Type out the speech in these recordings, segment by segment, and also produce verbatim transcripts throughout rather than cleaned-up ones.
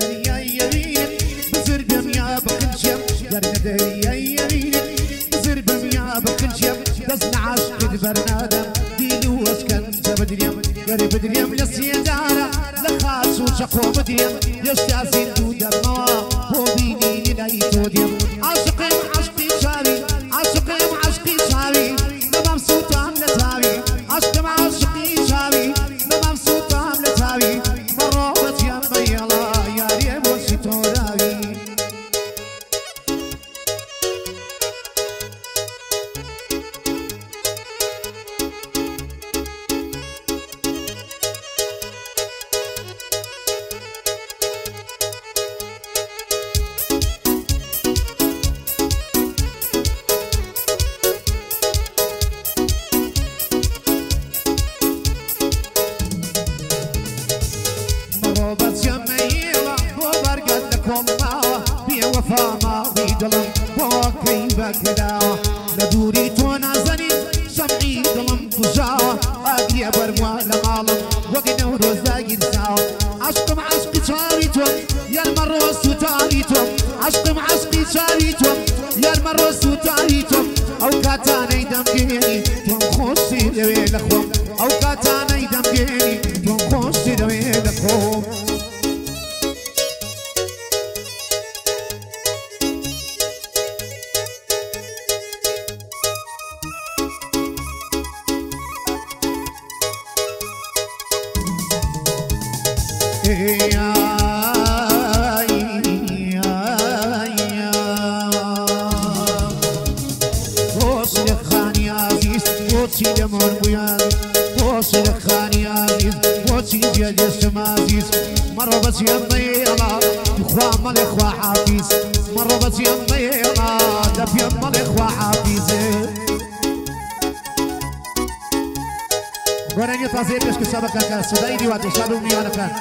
دريا يمين بزربم يا بخنشم يارنا دريا يمين بزربم يا بخنشم دزنا عشق البرنادم دينو وسكن بدريم قريب بدريم للسيدارة لخاص وشقو بدريم يشتازين دودم موا هو بيني للايتو ديم عشقي عشقي شاري عشقي عشقي شاري مبسوط عم لتاوي عشق مع عشقي شاري مبسوط عم لتاوي مرابط يا ميلا يا ريم وشتو راوي مرابط يا ميلا وبرقد لكم معه بوفا ماضي دلم وقريبك داوة لدوري تونازني سمعي دلم فجاوة أقري برموة لمالم وقنا وروزاقي ساوة عشقم عشقي شاريتم يا المروس وتاريتم عشقم عشقي شاريتم يا المروس وتاريتم أو كاتاني دمجيني تم خوشي دوي لخوم أو كاتاني دمجيني تم خوشي دوي لخوم يا وصل خاني عزيز وصل دمر بيان وصل خاني عزيز وصل ديال السم عزيز مرة بس يا ميلا اخوة مال اخوة حافيز مرة بس يا ميلا دف يا مال اخوة حافيز قراني تازيب اشك سبقك سدايدي واتشادو ميانك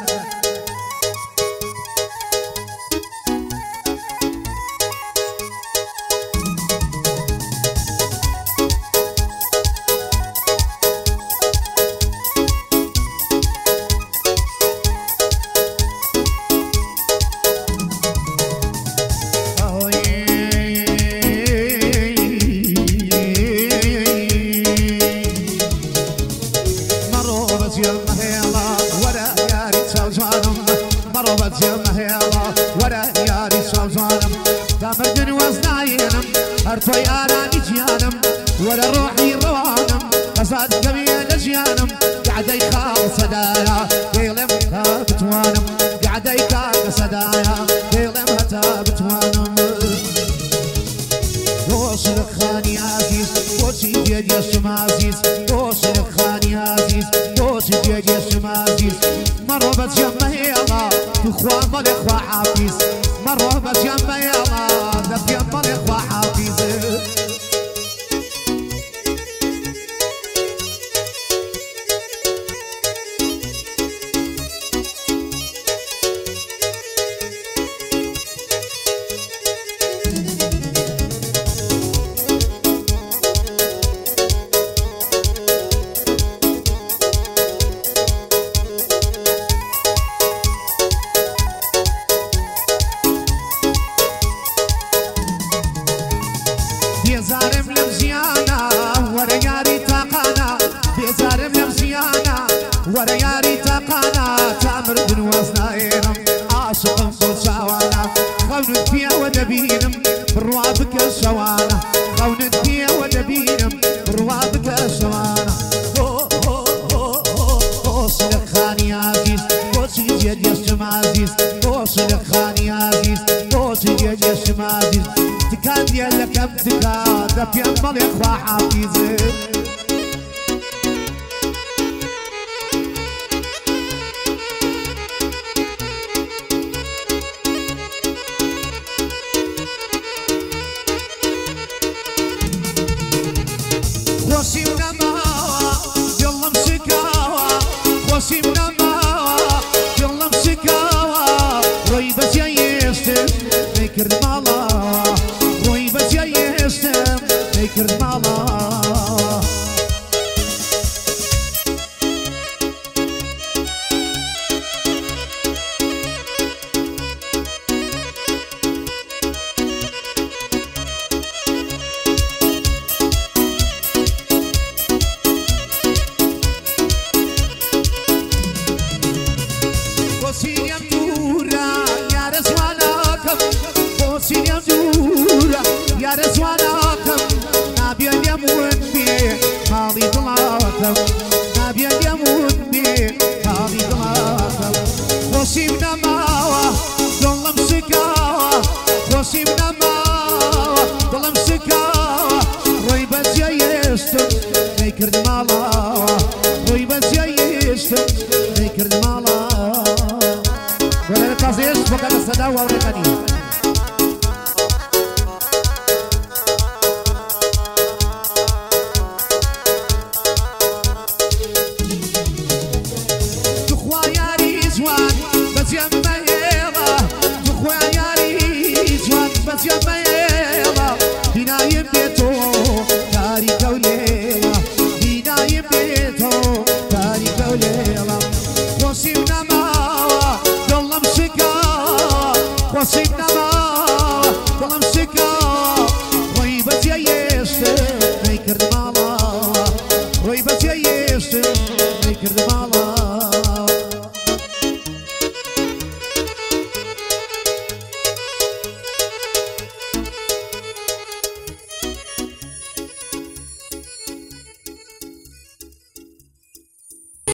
دامردن وزناينم هرتوي آراني جيانم ولا روحي روانم قصاد قبيل جيانم قاعد يخاف صدايا قيلم بتوانم قاعد يكاك صدايا قيلم بتوانم وصل خاني عزيز وصل ديال السم عزيز وصل خاني عزيز وصل ديال السم عزيز مرة بس يا ميلا اخوة مال اخوة حافيز مرة بس يا ميلا دف يا مال اخوة حافيز بيزارم لمزيانا ورا ياري تاقانا بيزارم لمزيانا ورا ياري تاقانا تامر بن وزناينم عاشق صوصاوانا خونت فيها ودبينم بروابك الشوانا خونت فيها ودبينم بروابك الشوانا وصل خاني عزيز وصل ديال السم عزيز وصل خاني عزيز وصل ديال السم عزيز تكاد ديالك تكاد دف يا مال اخوة حافيز خوشيمنا ماوا يلا مسكاوا خوشيمنا ماوا يلا مسكاوا رويبة يا يستم فكر مالا رويبة يا يستم فكر مالا بس وقال الصداوة ورقني تخوياري زوان بس يما يلا تخوياري زوان بس يما يلا بنايم بيتو تاريخ وليلة بنايم بيتو تاريخ وليلة وصيبنا ما والله مسكا وصيبنا ما والله مسكا